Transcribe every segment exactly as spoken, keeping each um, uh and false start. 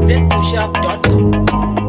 z push-up dot com.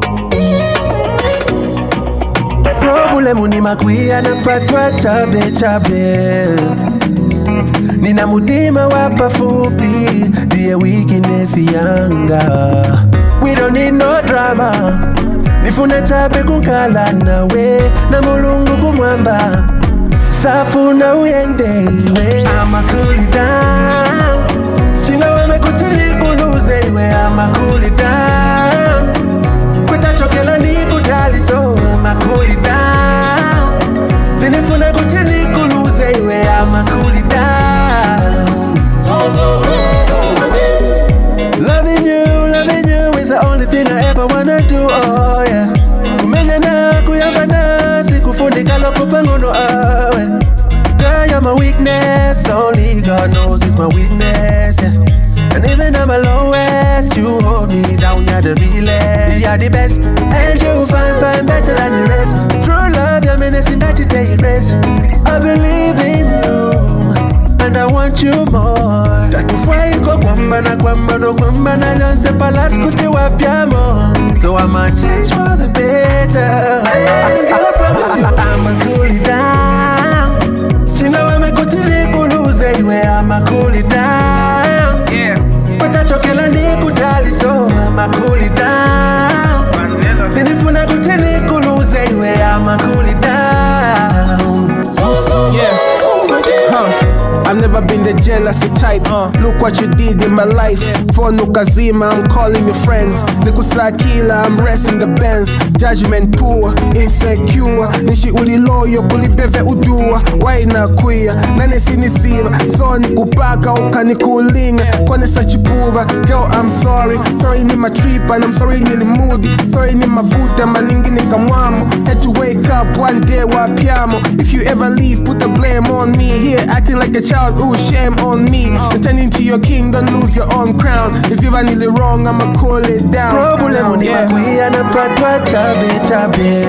Problemu ni makwia napatwa chabe chabe. Nina mutima wapa fupi, ndiye weakness yanga. We don't need no drama, nifuna chabe kunkala nawe, na mulungu kumwamba, safu na uyende iwe. I'ma cool it down, sina wame kutili kuluze iwe. I'ma cool it down, kweta chokela ni kutali so. I'ma cool it down, sinifuna kutili kuluze iwe. I'ma cool it down. So so loving you, loving you is the only thing I ever wanna do, oh yeah. Kumenya na kuyamba na sikufundika loko pangono awe. Girl, you're my weakness, only God knows it's my weakness, yeah. And even at my lowest, you hold me down, you're the realest. You're the best, and you find, find better than the rest. True love, you're menacing that you take rest. I believe in you, and I want you more. Tatufua iko kwamba na kwamba no kwamba na lonse palas kuti wapiamo. So I'ma change for the better. I gotta promise you, I'ma cool it down. Sina wame kutili kuluze iwe. I'ma cool it down. Yeah. Kweta chokela ni kutali so. I'ma cool it down. Sinifuna kutili kuluze iwe. I'ma cool it down. So so Yeah. Huh. I've never been the jealousy type. Uh, Look what you did in my life. For Nukazima, I'm calling your friends. Nikusakila, I'm resting the Benz. Judgment poor, insecure. Nishi uliloyo kulibeve udua. Waina queer, nane sinisiva. So nikupaka ukanikulinga. Kone sachipuva, girl I'm sorry. Sorry ni matripa, and I'm sorry nili moody. Sorry ni mavuta, maningi nikamwamo. Had to wake up one day wapiamo. If you ever leave, put the blame on me. Here acting like a child, ooh, shame on me. Pretending to your king, don't lose your own crown. If you're really wrong, I'ma cool it down. Problemu ni Yeah. makwia napatwa chabe chabe.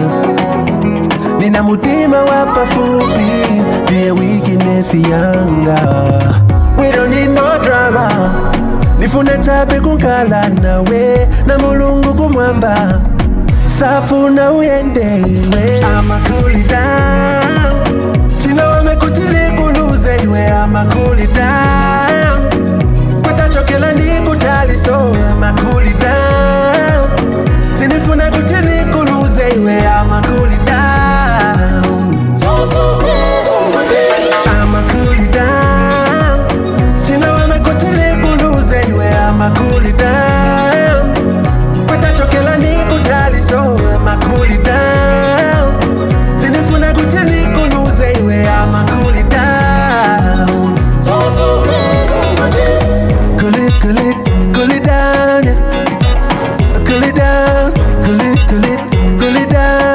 Nina mutima wapa fupi, ndiye weakness yanga. We don't need no drama, nifuna chabe kunkala nawe, na mulungu kumwamba, safu na uyende iwe. I'ma cool it down, sina wame kutili kuluze iwe. I'ma cool it down, kweta chokela ni kutali so. I'ma cool it down, sinifuna kutili kuluze iwe. I'ma cool it down. So so I'ma cool it down, sina wame kutili kuluze iwe. I'ma cool it down, kweta chokela ni kutali so. I'ma cool it down, sinifuna kutili kuluze iwe. I'ma cool it down. So so cool it, cool it, cool it down, yeah. Cool it down, cool it, cool it, cool it down.